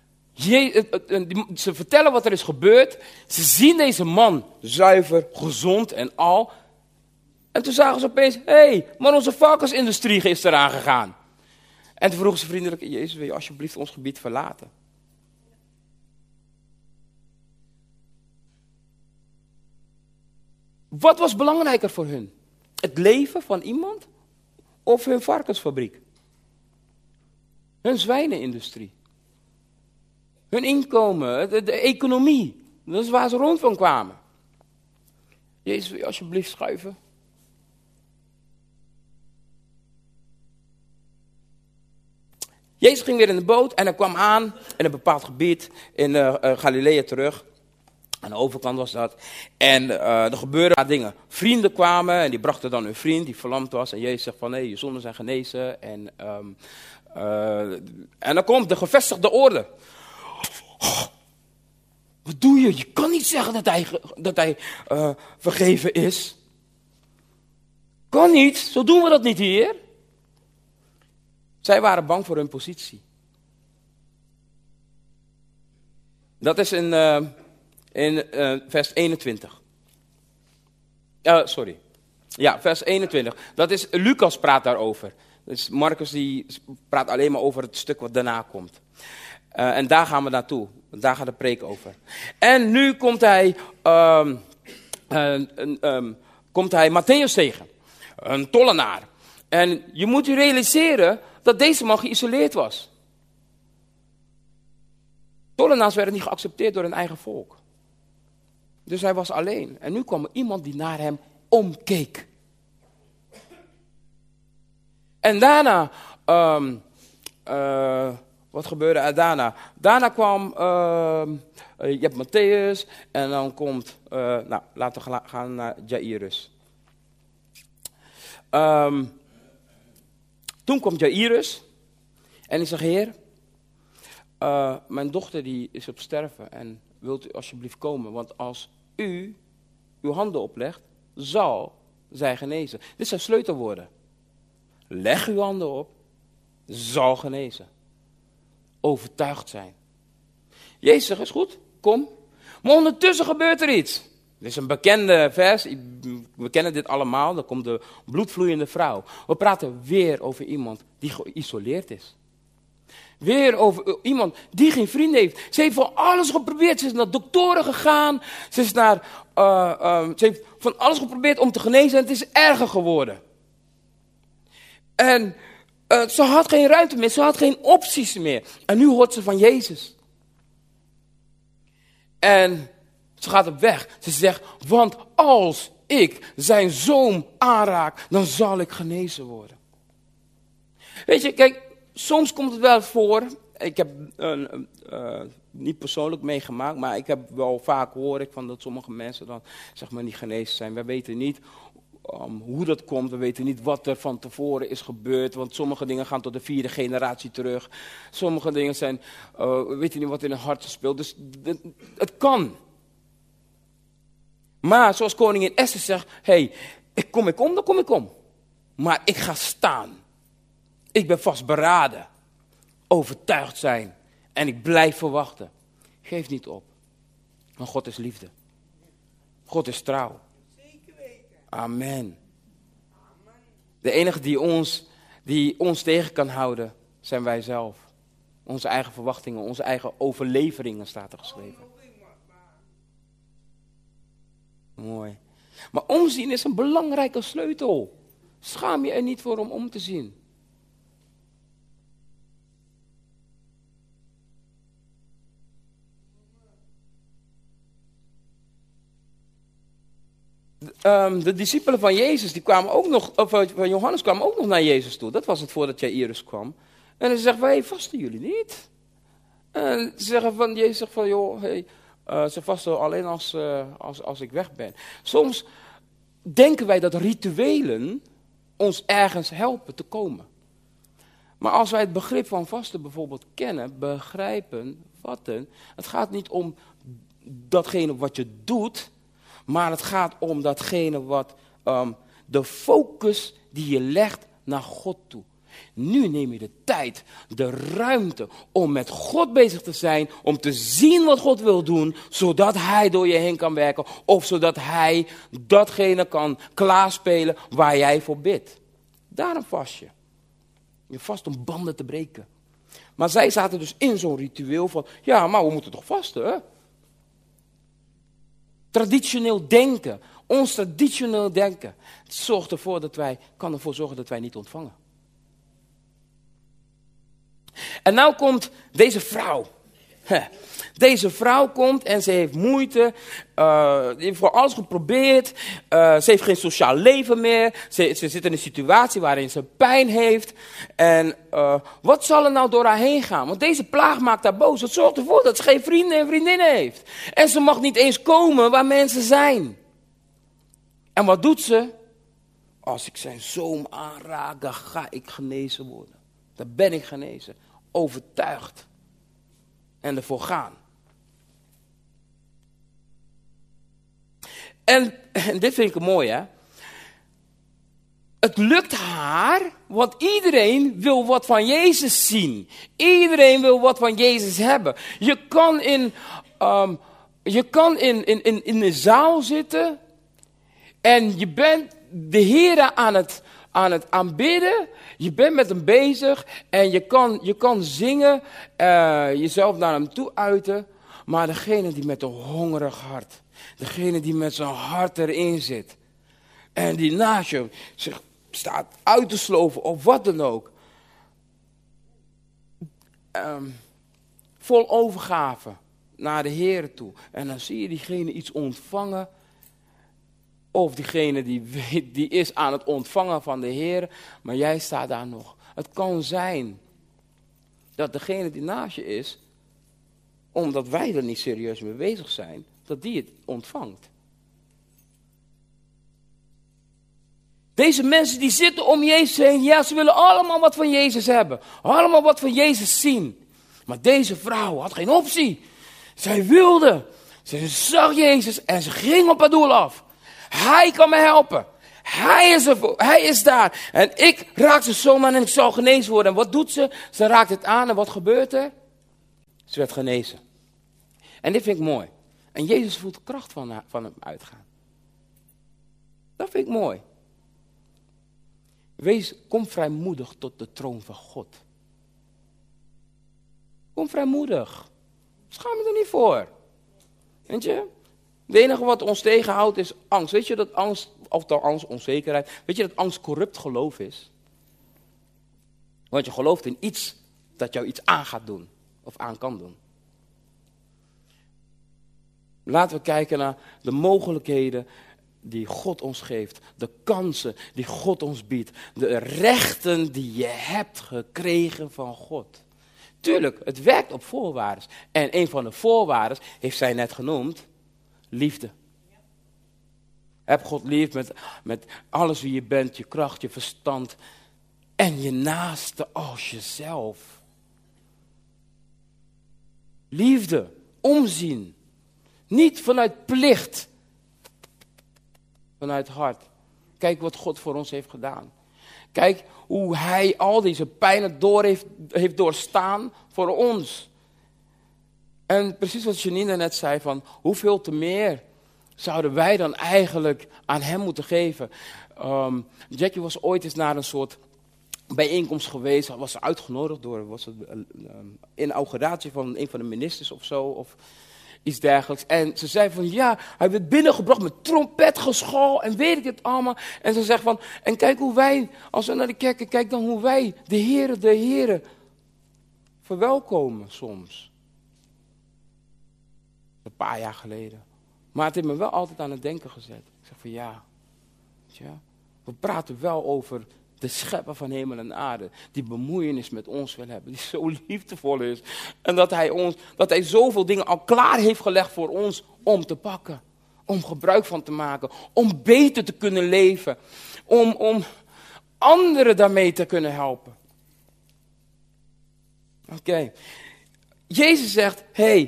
Ze vertellen wat er is gebeurd. Ze zien deze man zuiver, gezond en al. En toen zagen ze opeens, maar onze varkensindustrie is eraan gegaan. En toen vroegen ze vriendelijk, Jezus, wil je alsjeblieft ons gebied verlaten? Wat was belangrijker voor hun? Het leven van iemand of hun varkensfabriek? Hun zwijnenindustrie. Hun inkomen, de economie. Dat is waar ze rond van kwamen. Jezus, wil je alsjeblieft schuiven? Jezus ging weer in de boot en hij kwam aan in een bepaald gebied in Galilea terug. Aan de overkant was dat. En er gebeurden dingen. Vrienden kwamen en die brachten dan hun vriend die verlamd was. En Jezus zegt van, je zonden zijn genezen. En dan komt de gevestigde orde. Wat doe je? Je kan niet zeggen dat hij vergeven is. Kan niet, zo doen we dat niet hier. Zij waren bang voor hun positie. Dat is in vers 21. Ja, vers 21. Dat is, Lucas praat daarover. Dus Marcus die praat alleen maar over het stuk wat daarna komt. En daar gaan we naartoe. Daar gaat de preek over. En nu komt hij Mattheüs tegen. Een tollenaar. En je moet je realiseren dat deze man geïsoleerd was. Tollenaars werden niet geaccepteerd door hun eigen volk. Dus hij was alleen. En nu kwam er iemand die naar hem omkeek. En daarna, wat gebeurde er daarna? Daarna kwam, je hebt Mattheüs en dan komt, laten we gaan naar Jairus. Toen kwam Jairus en ik zeg, Heer, mijn dochter die is op sterven en wilt u alsjeblieft komen, want als u uw handen oplegt, zal zij genezen. Dit zijn sleutelwoorden. Leg uw handen op, zal genezen. Overtuigd zijn. Jezus zegt, is goed, kom. Maar ondertussen gebeurt er iets. Dit is een bekende vers, we kennen dit allemaal, dan komt de bloedvloeiende vrouw. We praten weer over iemand die geïsoleerd is. Weer over iemand die geen vrienden heeft. Ze heeft van alles geprobeerd, ze is naar doktoren gegaan, ze heeft van alles geprobeerd om te genezen en het is erger geworden. En ze had geen ruimte meer, ze had geen opties meer. En nu hoort ze van Jezus. En ze gaat op weg. Ze zegt, want als ik zijn zoon aanraak, dan zal ik genezen worden. Weet je, kijk, soms komt het wel voor. Ik heb niet persoonlijk meegemaakt, maar ik heb wel vaak hoor ik van dat sommige mensen dan zeg maar niet genezen zijn. Wij weten niet hoe dat komt, we weten niet wat er van tevoren is gebeurd, want sommige dingen gaan tot de 4e generatie terug. Sommige dingen zijn, we weten niet wat in het hart speelt, dus het kan. Maar zoals koningin Esther zegt, ik kom, dan kom ik om. Maar ik ga staan. Ik ben vastberaden. Overtuigd zijn. En ik blijf verwachten. Geef niet op. Want God is liefde. God is trouw. Amen. De enige die ons tegen kan houden, zijn wij zelf. Onze eigen verwachtingen, onze eigen overleveringen staat er geschreven. Mooi. Maar omzien is een belangrijke sleutel. Schaam je er niet voor om te zien. De discipelen van Jezus, die kwamen ook nog, van Johannes kwamen ook nog naar Jezus toe. Dat was het voordat Jairus kwam. En ze zeggen, vasten jullie niet? En ze zeggen van, Jezus zegt van, ze vasten alleen als ik weg ben. Soms denken wij dat rituelen ons ergens helpen te komen. Maar als wij het begrip van vasten bijvoorbeeld kennen, begrijpen, vatten, het gaat niet om datgene wat je doet, maar het gaat om datgene wat de focus die je legt naar God toe. Nu neem je de tijd, de ruimte om met God bezig te zijn, om te zien wat God wil doen, zodat hij door je heen kan werken of zodat hij datgene kan klaarspelen waar jij voor bidt. Daarom vast je. Je vast om banden te breken. Maar zij zaten dus in zo'n ritueel van, ja, maar we moeten toch vasten, hè? Traditioneel denken, ons traditioneel denken, kan ervoor zorgen dat wij niet ontvangen. En nou komt deze vrouw. Deze vrouw komt en ze heeft moeite, ze heeft voor alles geprobeerd, ze heeft geen sociaal leven meer, ze zit in een situatie waarin ze pijn heeft. En wat zal er nou door haar heen gaan? Want deze plaag maakt haar boos, het zorgt ervoor dat ze geen vrienden en vriendinnen heeft. En ze mag niet eens komen waar mensen zijn. En wat doet ze? Als ik zijn zoom aanraak, dan ga ik genezen worden. Dan ben ik genezen, overtuigd. En ervoor gaan. En dit vind ik mooi, hè. Het lukt haar, want iedereen wil wat van Jezus zien. Iedereen wil wat van Jezus hebben. Je kan in een zaal zitten en je bent de Heer aan het aanbidden. Je bent met hem bezig en je kan zingen, jezelf naar hem toe uiten. Maar degene die met een hongerig hart, degene die met zijn hart erin zit en die naast je zich staat uit te sloven of wat dan ook. Vol overgave naar de Heer toe. En dan zie je diegene iets ontvangen. Of diegene die is aan het ontvangen van de Heer, maar jij staat daar nog. Het kan zijn dat degene die naast je is, omdat wij er niet serieus mee bezig zijn, dat die het ontvangt. Deze mensen die zitten om Jezus heen, ja, ze willen allemaal wat van Jezus hebben. Allemaal wat van Jezus zien. Maar deze vrouw had geen optie. Zij wilde. Ze zag Jezus en ze ging op haar doel af. Hij kan me helpen. Hij is daar. En ik raak ze zoom aan en ik zal genezen worden. En wat doet ze? Ze raakt het aan en wat gebeurt er? Ze werd genezen. En dit vind ik mooi. En Jezus voelt de kracht van hem uitgaan. Dat vind ik mooi. Kom vrijmoedig tot de troon van God. Kom vrijmoedig. Schaam me er niet voor. Weet je? Het enige wat ons tegenhoudt is angst. Weet je dat angst, onzekerheid. Weet je dat angst corrupt geloof is? Want je gelooft in iets dat jou iets aan gaat doen. Of aan kan doen. Laten we kijken naar de mogelijkheden die God ons geeft. De kansen die God ons biedt. De rechten die je hebt gekregen van God. Tuurlijk, het werkt op voorwaarden. En een van de voorwaarden, heeft zij net genoemd, liefde. Heb God lief met alles wie je bent, je kracht, je verstand en je naaste als jezelf. Liefde, omzien. Niet vanuit plicht, vanuit hart. Kijk wat God voor ons heeft gedaan. Kijk hoe hij al deze pijnen heeft doorstaan voor ons. En precies wat Janine net zei, van hoeveel te meer zouden wij dan eigenlijk aan hem moeten geven. Jackie was ooit eens naar een soort bijeenkomst geweest, was ze uitgenodigd door een inauguratie van een van de ministers of zo, of iets dergelijks. En ze zei van ja, hij werd binnengebracht met trompetgeschal en weet ik het allemaal. En ze zegt van, en kijk hoe wij, als we naar de kerk, kijk dan hoe wij de Heere verwelkomen soms. Een paar jaar geleden. Maar het heeft me wel altijd aan het denken gezet. Ik zeg van ja, we praten wel over de schepper van hemel en aarde, die bemoeienis met ons wil hebben, die zo liefdevol is. En dat hij zoveel dingen al klaar heeft gelegd voor ons om te pakken. Om gebruik van te maken. Om beter te kunnen leven. Om anderen daarmee te kunnen helpen. Oké. Jezus zegt,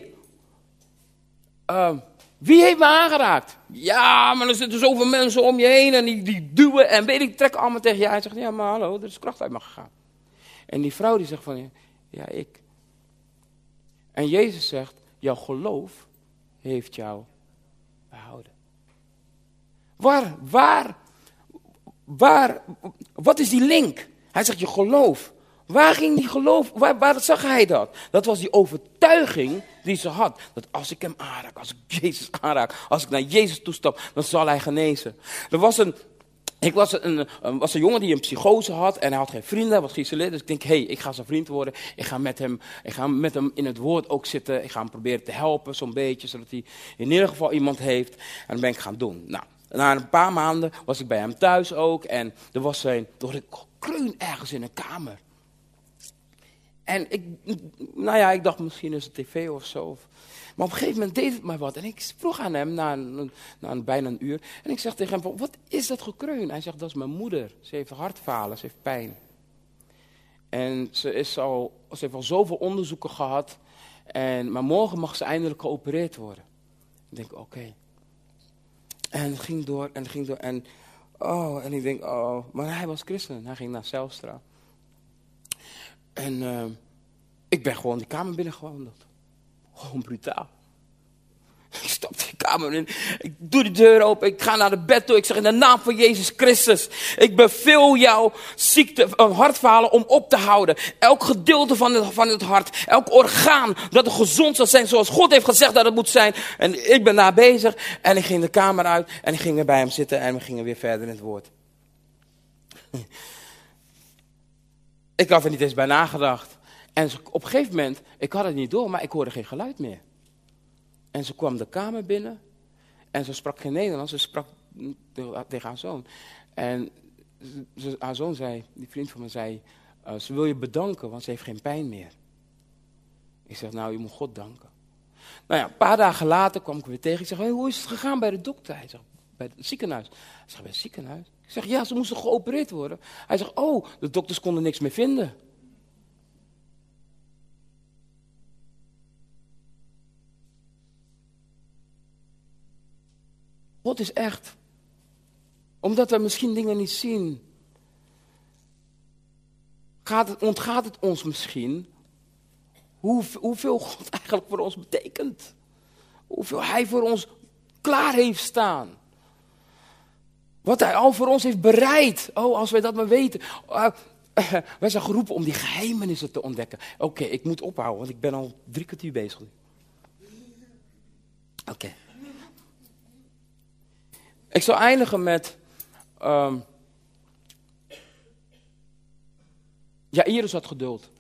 wie heeft me aangeraakt? Ja, maar er zitten zoveel mensen om je heen en die duwen en trekken allemaal tegen je. Hij zegt, ja maar hallo, er is kracht uit me gegaan. En die vrouw die zegt van, ja, ik. En Jezus zegt, jouw geloof heeft jou behouden. Wat is die link? Hij zegt, je geloof. Waar ging die geloof, waar zag hij dat? Dat was die overtuiging die ze had. Dat als ik hem aanraak, als ik Jezus aanraak, als ik naar Jezus toestap, dan zal hij genezen. Er was een jongen die een psychose had en hij had geen vrienden, hij was geïsoleerd. Dus ik denk, ik ga zijn vriend worden. Ik ga met hem in het woord ook zitten. Ik ga hem proberen te helpen zo'n beetje, zodat hij in ieder geval iemand heeft. En dat ben ik gaan doen. Nou, na een paar maanden was ik bij hem thuis ook en er was een gekreun ergens in een kamer. En ik dacht misschien is het tv of zo. Maar op een gegeven moment deed het mij wat. En ik vroeg aan hem na bijna een uur. En ik zeg tegen hem, wat is dat gekreun? Hij zegt, dat is mijn moeder. Ze heeft hartfalen, ze heeft pijn. En ze heeft al zoveel onderzoeken gehad. Maar morgen mag ze eindelijk geopereerd worden. Ik denk, oké. En het ging door. En ik denk, maar hij was christen. Hij ging naar Zijlstra. En ik ben gewoon die kamer binnengewandeld. Gewoon brutaal. Ik stap de kamer in. Ik doe de deur open. Ik ga naar de bed toe. Ik zeg in de naam van Jezus Christus. Ik beveel jouw ziekte, hartfalen om op te houden. Elk gedeelte van het hart. Elk orgaan dat er gezond zal zijn. Zoals God heeft gezegd dat het moet zijn. En ik ben daar bezig. En ik ging de kamer uit. En ik ging weer bij hem zitten. En we gingen weer verder in het woord. Ik had er niet eens bij nagedacht. En op een gegeven moment, ik had het niet door, maar ik hoorde geen geluid meer. En ze kwam de kamer binnen. En ze sprak geen Nederlands, ze sprak tegen haar zoon. En haar zoon zei, die vriend van me zei, ze wil je bedanken, want ze heeft geen pijn meer. Ik zeg, nou, je moet God danken. Nou ja, een paar dagen later kwam ik weer tegen. Ik zeg, hoe is het gegaan bij de dokter? Hij zegt, bij het ziekenhuis. Ik zeg, bij het ziekenhuis? Ik zeg, ja, ze moesten geopereerd worden. Hij zegt, de dokters konden niks meer vinden. God is echt. Omdat we misschien dingen niet zien. Ontgaat het ons misschien. Hoeveel God eigenlijk voor ons betekent. Hoeveel hij voor ons klaar heeft staan. Wat hij al voor ons heeft bereid. Als wij dat maar weten. Wij zijn geroepen om die geheimenissen te ontdekken. Oké, ik moet ophouden, want ik ben al 3 kwartier bezig. Oké. Ik zal eindigen met... Jairus had geduld.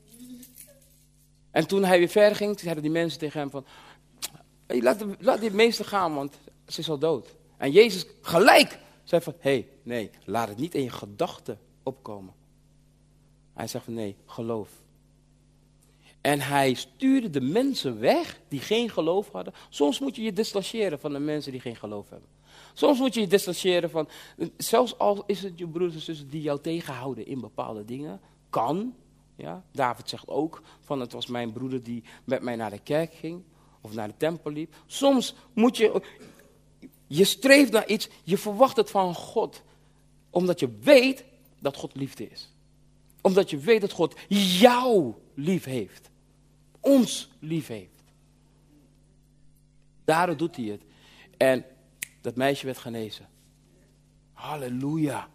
En toen hij weer verder ging, zeiden die mensen tegen hem van... laat die meester gaan, want ze is al dood. En Jezus gelijk zei van... nee, laat het niet in je gedachten opkomen. Hij zegt van nee, geloof. En hij stuurde de mensen weg die geen geloof hadden. Soms moet je je distancieren van de mensen die geen geloof hebben. Soms moet je je distancieren van... Zelfs al is het je broers en zussen die jou tegenhouden in bepaalde dingen. Kan. Ja? David zegt ook van het was mijn broeder die met mij naar de kerk ging. Of naar de tempel liep. Soms moet je... Je streeft naar iets. Je verwacht het van God. Omdat je weet dat God liefde is. Omdat je weet dat God jou lief heeft. Ons lief heeft. Daarom doet hij het. En dat meisje werd genezen. Halleluja.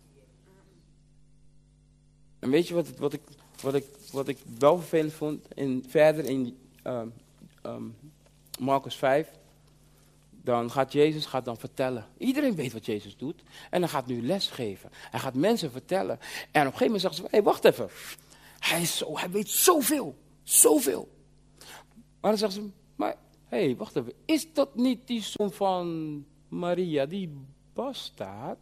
En weet je wat ik wel vervelend vond? Verder in Marcus 5. Dan gaat Jezus dan vertellen. Iedereen weet wat Jezus doet. En hij gaat nu les geven. Hij gaat mensen vertellen. En op een gegeven moment zeggen ze, wacht even. Hij weet zoveel. Zoveel. Maar dan zeggen ze, maar wacht even. Is dat niet die zoon van Maria die bastaard?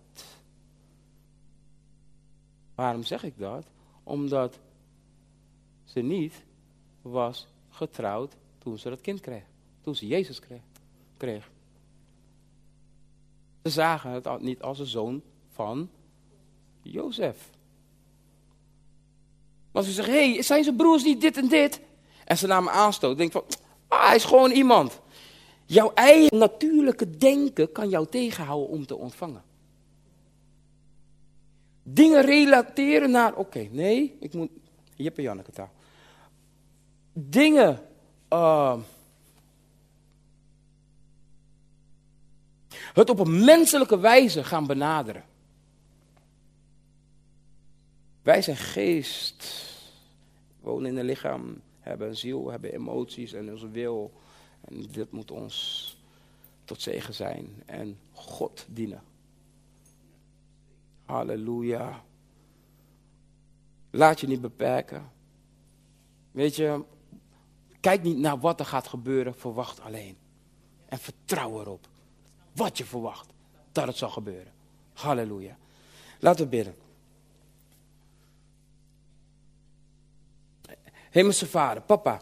Waarom zeg ik dat? Omdat ze niet was getrouwd toen ze dat kind kreeg. Toen ze Jezus kreeg. Ze zagen het niet als een zoon van Jozef. Maar ze zeggen, zijn zijn broers niet dit en dit? En ze namen aanstoot. Denk van, hij is gewoon iemand. Jouw eigen natuurlijke denken kan jou tegenhouden om te ontvangen. Dingen relateren naar, oké, nee, ik moet, Jip en Janneke taal. Dingen, het op een menselijke wijze gaan benaderen. Wij zijn geest, wonen in een lichaam, hebben een ziel, hebben emoties en onze wil. En dit moet ons tot zegen zijn en God dienen. Halleluja. Laat je niet beperken. Weet je, kijk niet naar wat er gaat gebeuren, verwacht alleen. En vertrouw erop. Wat je verwacht, dat het zal gebeuren. Halleluja. Laten we bidden. Hemelse Vader, papa.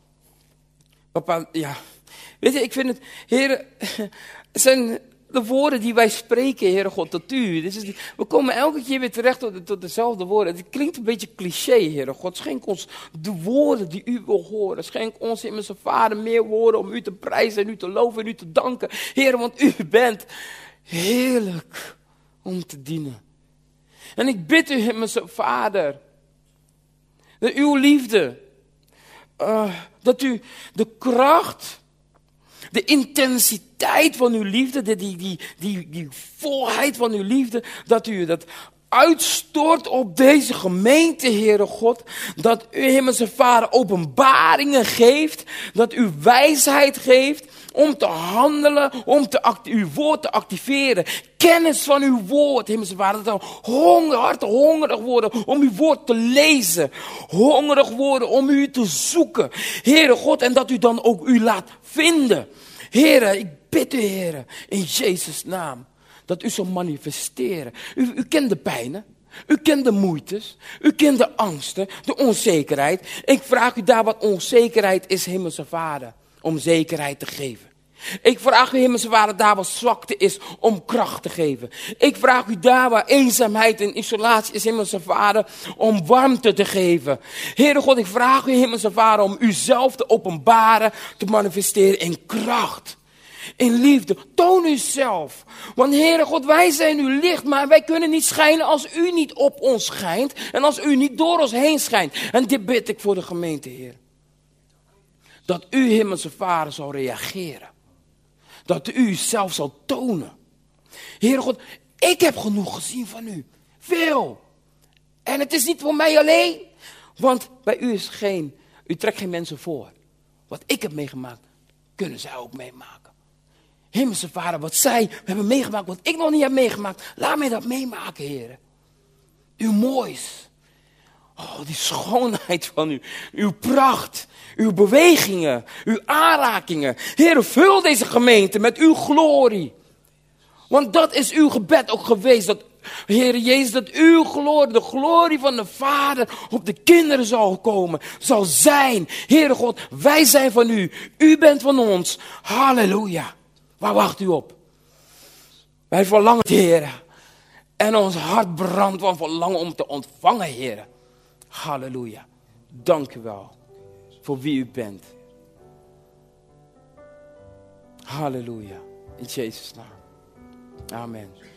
Papa, ja. Weet je, ik vind het, Heer, het zijn de woorden die wij spreken, Heere God, tot u. We komen elke keer weer terecht tot dezelfde woorden. Het klinkt een beetje cliché, Heere God. Schenk ons de woorden die u wil horen. Schenk ons, Hemelse Vader, meer woorden om u te prijzen en u te loven en u te danken. Heere, want u bent heerlijk om te dienen. En ik bid u, Hemelse Vader, dat uw liefde, dat u de kracht, de intensiteit van uw liefde, die volheid van uw liefde, dat u dat uitstort op deze gemeente, Heere God. Dat u, Hemelse Vader, openbaringen geeft, dat u wijsheid geeft om te handelen, om uw woord te activeren. Kennis van uw woord, Hemelse Vader. Dat we harten hongerig worden om uw woord te lezen. Hongerig worden om u te zoeken. Heere God, en dat u dan ook u laat vinden. Heere, ik bid u, Heere, in Jezus' naam, dat u zal manifesteren. U kent de pijnen, u kent de moeites, u kent de angsten, de onzekerheid. Ik vraag u daar wat onzekerheid is, Hemelse Vader, om zekerheid te geven. Ik vraag u, Hemelse Vader, daar waar zwakte is, om kracht te geven. Ik vraag u daar waar eenzaamheid en isolatie is, Hemelse Vader, om warmte te geven. Heere God, ik vraag u, Hemelse Vader, om uzelf te openbaren, te manifesteren in kracht. In liefde. Toon uzelf. Want Heere God, wij zijn uw licht, maar wij kunnen niet schijnen als u niet op ons schijnt. En als u niet door ons heen schijnt. En dit bid ik voor de gemeente, Heer. Dat u, Hemelse Vader, zal reageren. Dat u zelf zal tonen. Heere God, ik heb genoeg gezien van u. Veel. En het is niet voor mij alleen. Want bij u is u trekt geen mensen voor. Wat ik heb meegemaakt, kunnen zij ook meemaken. Hemelse Vader, wat zij hebben meegemaakt, wat ik nog niet heb meegemaakt. Laat mij dat meemaken, Heer. Uw moois. Oh, die schoonheid van u. Uw pracht. Uw bewegingen. Uw aanrakingen. Heer, vul deze gemeente met uw glorie. Want dat is uw gebed ook geweest. Dat, Heer Jezus, dat uw glorie, de glorie van de Vader op de kinderen zal komen. Zal zijn. Heere God, wij zijn van u. U bent van ons. Halleluja. Waar wacht u op? Wij verlangen, Heer. En ons hart brandt van verlangen om te ontvangen, Heer. Halleluja. Dank u wel voor wie u bent. Halleluja. In Jezus' naam. Amen.